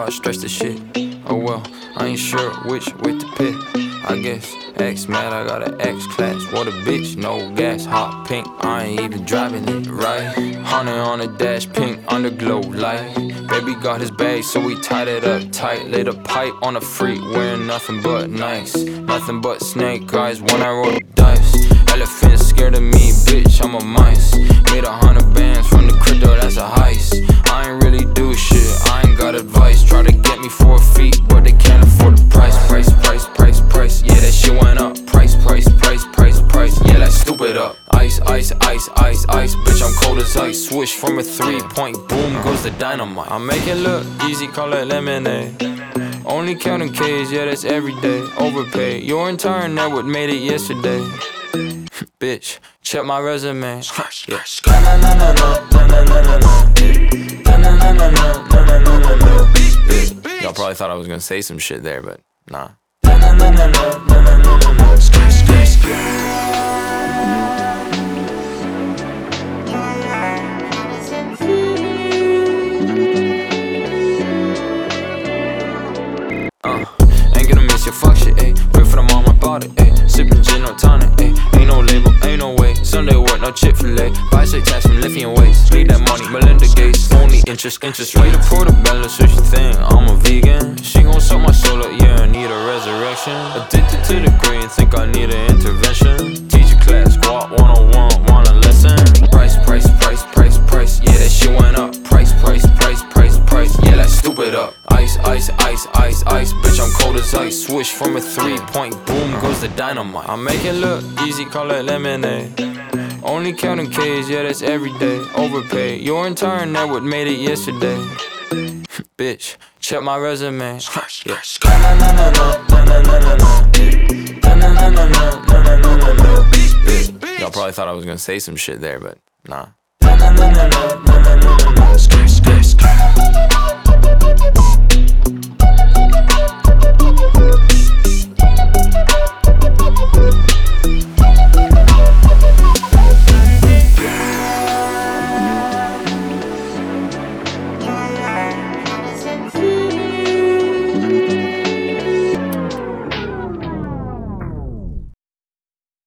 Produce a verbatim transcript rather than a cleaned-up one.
I stretch the shit. Oh well, I ain't sure which way to pick. I guess X mad, I got an X class. What a bitch, no gas, hot pink. I ain't even driving it right. Honey on the dash, pink underglow light. Baby got his bag, so we tied it up tight. Lit a pipe on a freak, wearing nothing but nice. Nothing but snake eyes when I roll the dice. Elephant scared of me, bitch, I'm a mice. Made a hundred bands from the crypto, that's a heist. I ain't really do shit, I ain't got advice. Try to get me four feet, but they can't afford the price. Price, price, price, price, yeah, that shit went up. Price, price, price, price, price, yeah, that's stupid up. Ice, ice, ice, ice, ice, bitch, I'm cold as ice. Switch from a three-point, boom, goes the dynamite. I make it look easy, call it lemonade. Only counting K's, yeah, that's everyday. Overpaid, your entire network made it yesterday. Bitch, check my resume. Y'all probably thought I was gonna say some shit there, but nah. Uh, ain't gonna miss your fuck shit, ayy. Wait for the mom, I bought it, ayy. Sippin' gin, no tonic, ayy. Ain't no label, ain't no way. Sunday work, no Chick-fil-A. Bicycle tax from lifting weights. Need that money, Melinda Gates. Only interest, interest rate. The portobello, so she think I'm a vegan. She gon' suck my soul up, yeah, I need a resurrection. Addicted to the green, think I need an intervention. Teacher class, squat one oh one, want a lesson. Price, price, price, price, price, yeah, that shit went up. Price, price, price, price, price, yeah, that's stupid up. Ice, ice, ice, ice, ice, bitch, I'm cold as ice. Switch from a three-point, boom, goes the dynamite. I make it look easy, call it lemonade. Only counting K's, yeah, that's everyday. Overpaid, your entire network made it yesterday. Bitch, check my resume. Y'all probably thought I was gonna say some shit there, but nah.